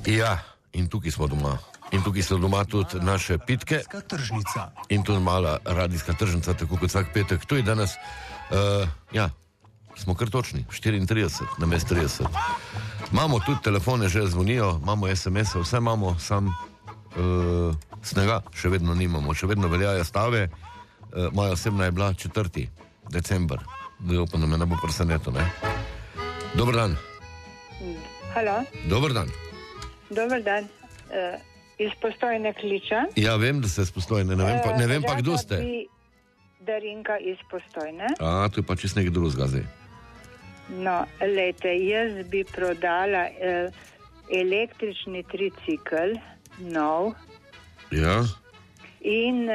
Ja, in tukaj smo doma. In tukaj so doma tudi naše pitke. In tudi mala radijska tržnica, tako kot vsak petek. To je danes, smo kar točni, 34 na mest 30. Imamo tudi telefone, že zvonijo, imamo SMS-e, vse imamo, sam snega še vedno nimamo, še vedno veljajo stave. Moja osebna je bila 4. december. Upam, da me ne bo preseneto, ne? Dober dan. Halo. Dober dan. Dober dan. Iz Postojne kliča. Ja, vem, da ste iz Postojne, ne vem pa, kdo ste. Darinka iz Postojne. To je pa čist nekaj drugega zdaj. No, lejte, jaz bi prodala električni tricikl, nov. Ja. In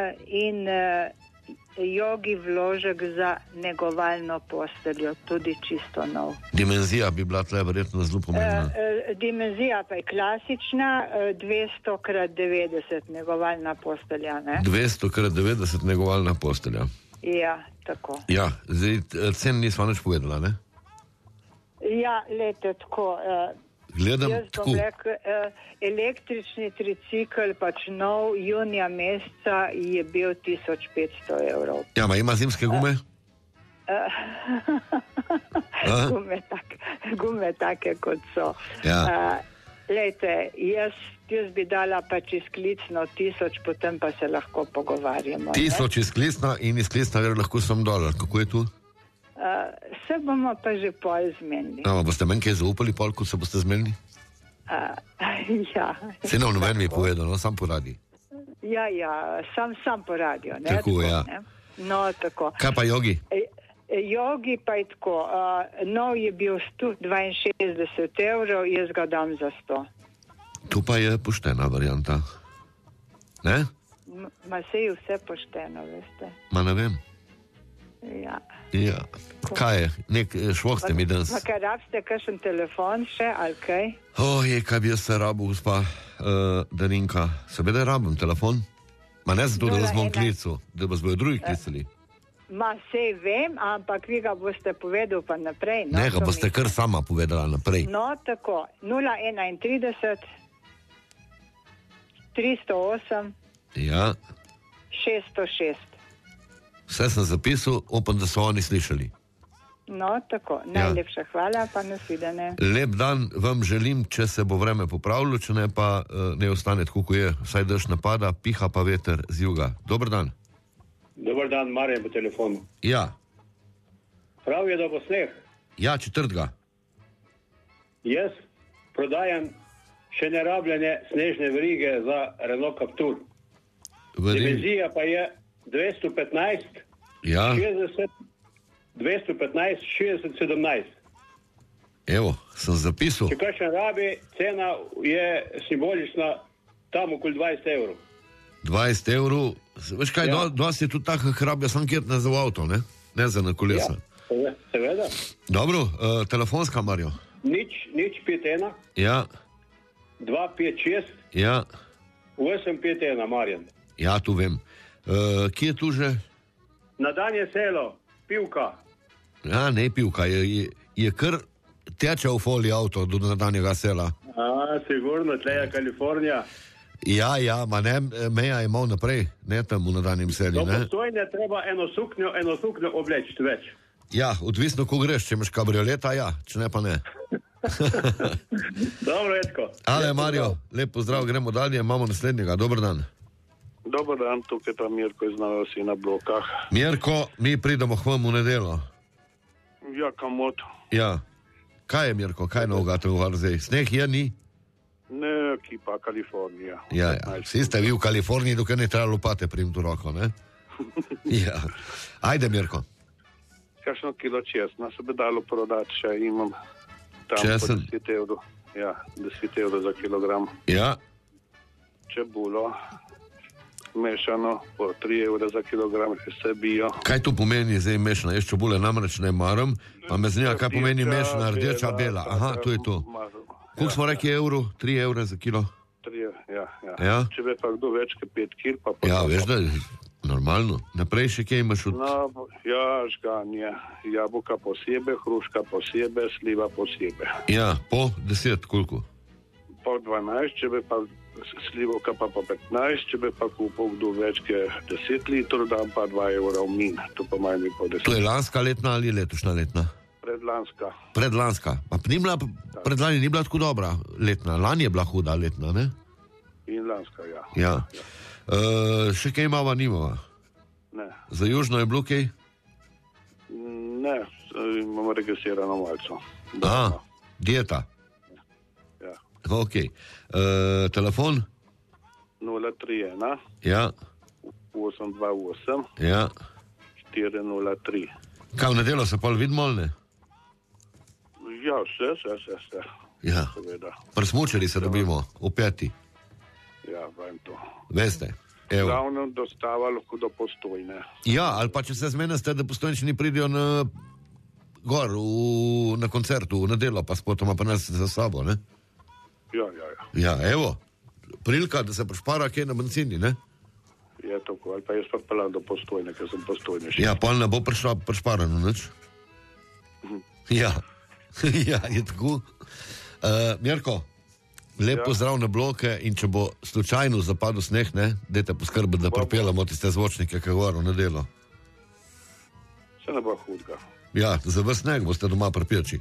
jogi vložek za negovalno posteljo, tudi čisto nov. Dimenzija bi bila tle verjetno zelo pomembna. Dimenzija pa je klasična, 200x90 negovalna postelja, ne? 200x90 negovalna postelja. Ja, tako. Ja, zdaj cen nisva nič povedala, ne? Ja, lete, tako. Gledam jaz tako. Jaz bom rekel, električni tricikl, pač nov, junija meseca je bil 1500 evrov. Ja, ma ima zimske gume? Gume take, kot so. Ja. Lejte, jaz bi dala pač izklicno 1000, potem pa se lahko pogovarjamo. 1000 izklicna in izklicna gre lahko sem dolar. Kako je tu? Se bomo pa že pol zmenili. Boste meni kaj zaupali pol, ko se boste zmenili? Ja. Se ne, noben mi je povedal, no, sam po radiju. Ja, sam po radiju. Tako, ja. Ne? No, tako. Kaj pa jogi? Jogi pa je tako, nov je bil 162 evrov, jaz ga dam za 100. To pa je poštena varianta. Ne? Ma se je vse pošteno, veste. Ma ne vem. Ja. Kaj je? Nek švoh ste mi danes. Ma kaj rabste, kakšen telefon še, ali kaj? Kaj bi jaz se rabil, gospa Darinka. Seveda rabim telefon. Ma ne zato, da vas bom klical, da vas bojo drugi klicali. Ma sej vem, ampak vi ga boste povedal pa naprej. No, ne, ga boste kar sama povedala naprej. No, tako, 031 308 Ja. 606. Vse sem zapisal, upam, da so oni slišali. No, tako, najlepša hvala, pa nasvidenje. Lep dan vam želim, če se bo vreme popravilo, če ne pa ne ostane tako, kot je. Vsaj dež napada, piha pa veter z juga. Dober dan. Dobar dan, Marjan po telefonu. Ja. Prav je, da bo sneh. Ja, 4. Jaz prodajam še nerabljene snežne verige za Renault Captur. Dimenzija pa je 215, ja. 60, 215, 60, 17. Evo, sem zapisal. Če kakšen rabi, cena je simbolična tam okoli 20 evrov. 20 evrov, veš kaj, dosti je tudi tako, hrablja sam kjer ne za avto, ne za na kolesa. Ja, seveda. Dobro, telefonska, Marjo. Nič 51. Ja. 256. Ja. 851, Marjan. Ja, tu vem. Kje je tu že? Na Danje selo, Pivka. Ja, ne Pivka, je kar teče v foliji avto do Nadanjega sela. Sigurno, tle je Kalifornija. Ja, ma ne, meja je malo naprej, ne tam v Nadanjem seli, ne? Do Postojne treba eno suknjo obleči več. Ja, odvisno, ko greš, če imaš kabrioleta, ja, če ne pa ne. Dobro, Edko. Ale, Marjo, lep pozdrav, gremo dalje, imamo naslednjega, dober dan. Dobar dan, tukaj pa Mirko iz Nove Vasi na Blokah. Mirko, mi pridemo k vam v nedelo. Ja, kamot. Ja, kaj je Mirko, kaj novega te zdaj? Sneh je, ni? Ne, ki pa Kalifornija. Ja, vsi ste vi v Kaliforniji, dokaj ne treba lopate primiti v roko, ne? Ja, ajde Mirko. Kakšno kilo česna se bi dalo prodati, še imam tam česen. Po 10 evrov. Ja, 10 evrov za kilogram. Ja. Čebulo, mešano, po 3 evre za kilogram, vse bio. Kaj to pomeni zdaj mešana? Jaz čebule namreč ne maram, pa me zanima, kaj pomeni mešana, rdeča, bela. Aha, to je to. Koliko smo rekli evro? 3 evre za kilo? 3, ja. Če bi pa kdo več kot 5 kil, pa... Ja, veš, da je normalno. Naprej še kaj imaš od... No, ja, žganje. Jabuka posebej, hruška posebej, sliva posebej. Ja, po 10, koliko? po 12, če bi pa slivovka pa po 15, če bi pa kupil kdo več kot 10 litrov, dam pa 2 evra v min. To pa manj po 10. To je lanska letna ali letošnja letna? Predlanska. Predlanska. Pa predlani ni bila tako dobra letna. Lani je bila huda letna, ne? In lanska, ja. Ja. Še kaj imava, nimava? Ne. Za južno je bilo kaj? Ne, imamo registrirano malco. Dieta. Ja. Ok. Telefon? 031 Ja. 828 Ja. 403. Kaj, v nedeljo se pol vidimo, ali ne? Ja, vse. Ja. Seveda. Pri smučari se dobimo, v 5. Ja, vem to. Veste? Evo. Glavno dostava lahko do Postojne. Ja, ali pa če se zmenite, da Postojnčani pridijo gor na koncertu v nedeljo, pa spotoma pa nas za sabo, ne? Ja. Ja, evo, prilika, da se prišpara kaj na benzini, ne? Je tako, ali pa jaz pa pelam do Postojne, ker sem Postojne še. Ja, pa ne bo prišparano, nič? Ja, ja, je tako. Mirko, lep pozdrav na bloke in če bo slučajno zapadel sneh, ne, dajte poskrbeti, da propeljamo tiste zvočnike, ki govorijo na delo. Se ne bo hudga. Ja, za vas sneg boste doma pripirči.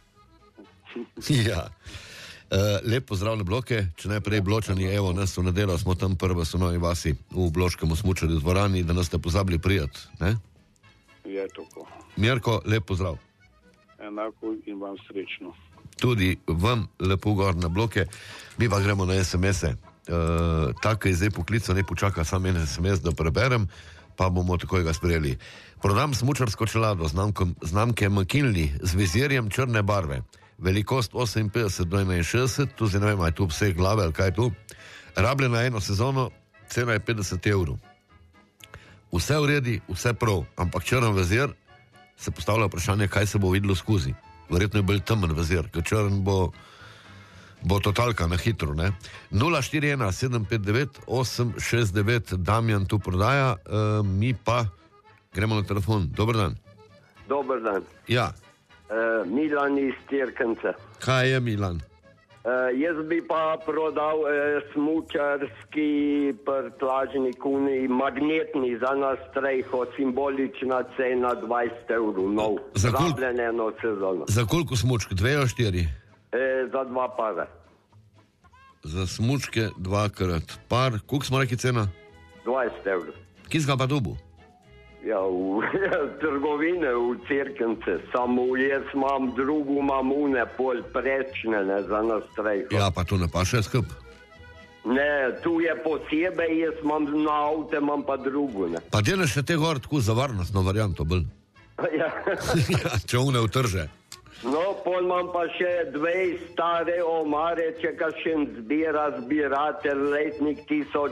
Ja. Lep pozdrav na bloke, če najprej Bločani, evo, nas v nedelo smo tam prva so novi vasi v Bloškem smučarju dvorani, da nas ste pozabili prijat, ne? Je tako. Mirko, lep pozdrav. Enako in vam srečno. Tudi vam lepo gor na bloke. Mi pa gremo na SMS-e. Tako je zdaj poklical, ne počaka sam en SMS, da preberem, pa bomo takoj ga sprejeli. Prodam smučarsko čelado znamke McKinley z vizirjem črne barve. Velikost 58 do 61, tu zdaj ne vem, je tu vse glave ali kaj je tu. Rabljena eno sezono, cena je 50 evrov. Vse uredi, vse prav, ampak črn vizir, se postavlja vprašanje, kaj se bo videlo skozi. Verjetno je bolj temen vizir, ker črn bo totalka na hitro, ne? 041 759 869, Damjan tu prodaja, mi pa gremo na telefon. Dober dan. Dober dan. Ja. Milan iz Cerknice. Kaj je Milan? Jaz bi pa prodal smučarski prtlažni kuni, magnetni za nas streho, simbolična cena 20 evrov, nov. Rabljen eno sezono. Za koliko smučk? 2 ali 4? Za 2 para. Za smučke 2x par. Koliko smo rekli cena? 20 evrov. Kje ga pa dobu? Ja, v trgovine v Cerknice, samo jaz imam drugo, imam une pol prečne, ne, za nas streho. Ja, pa to ne pa še skup. Ne, tu je posebej, jaz imam na avte, imam pa drugo, ne. Pa delaš še te gor tako za varnostno varianto, bolj? Ja. Ja, če une utrže. No, pol imam pa še 2 stare omare, če kakšen zbiratelj, letnik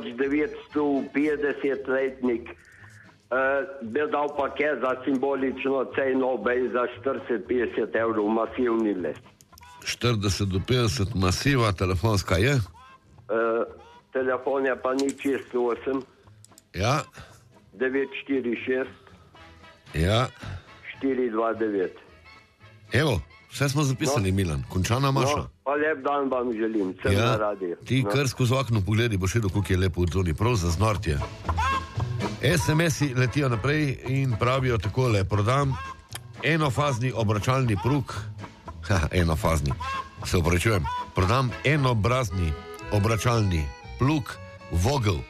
1950 letnik. Bi dal pa kaj za simbolično ceno, bej za 40-50 evrov masivni les. 40 do 50 masiva, telefonska je? Telefon je pa 068 Ja. 946 Ja. 429. Evo, vse smo zapisali, Milan. Končana maša. No, pa lep dan vam želim, sem na radiju. Ti kar skozi okno pogledi, boš videl, koliko je lepo v zoni, prav za znortje. SMS-i letijo naprej in pravijo takole: prodam enofazni obračalni pruk, enofazni, se upravičujem, prodam enobrazni obračalni plug Vogel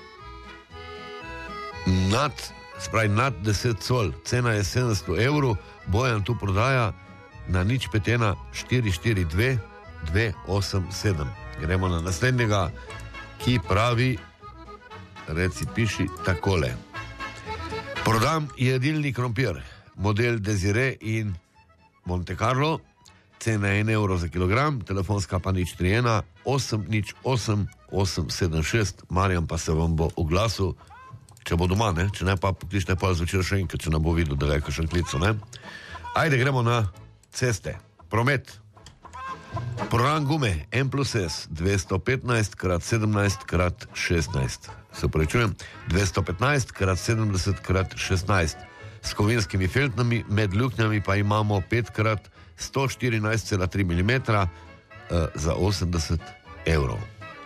nad 10 col, cena je 700 evrov, Bojan tu prodaja na 051 442 287. Gremo na naslednjega, ki pravi, reci piši takole: prodam jedilni krompir, model Desire in Monte Carlo, cena je 1 evro za kilogram, telefonska pa 031 808 876, Marjan pa se vam bo oglasil, če bo doma, ne? Če ne pa pokličite pa zvečer še enkrat, če ne bo videl, da je kakšen klico, ne? Ajde, gremo na ceste, promet. Program gume M+S 215 x 17 x 16. Se upravičujem, 215 x 70 x 16. S kovinskimi feltnami, med luknjami pa imamo 5 x 114,3 mm za 80 evrov.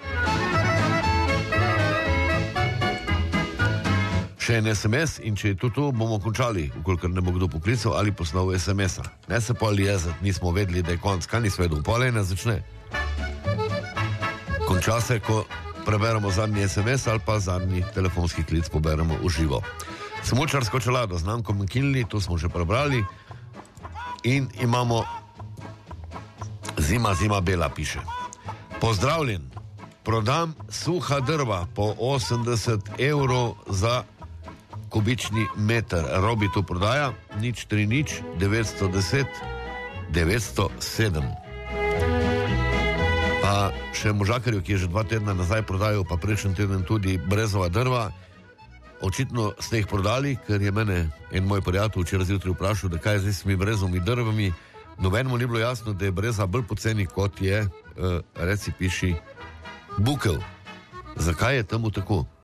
Še en SMS in če je to bomo končali, ukolikor ne bo kdo poklical ali poslal SMS-a. Ne se pa jezati, nismo vedeli, da je konc. Kaj nisi vedel? Pol ena začne. Konča se, ko preberemo zadnji SMS ali pa zadnji telefonski klic poberemo v živo. Smučarsko čelado, znamko McKinley, to smo že prebrali. In imamo Zima bela piše. Pozdravljen, prodam suha drva po 80 evrov za kubični meter. Robi to prodaja, 030 910 907. Pa še možakarju, ki je že 2 tedna nazaj prodajal, pa prejšnji teden tudi brezova drva. Očitno ste jih prodali, ker je mene en moj prijatelj včeraj zjutraj vprašal, da kaj je zdaj s temi brezovimi drvami. Nobenemu ni bilo jasno, da je breza bolj poceni, kot je, reci piši, bukel. Zakaj je temu tako?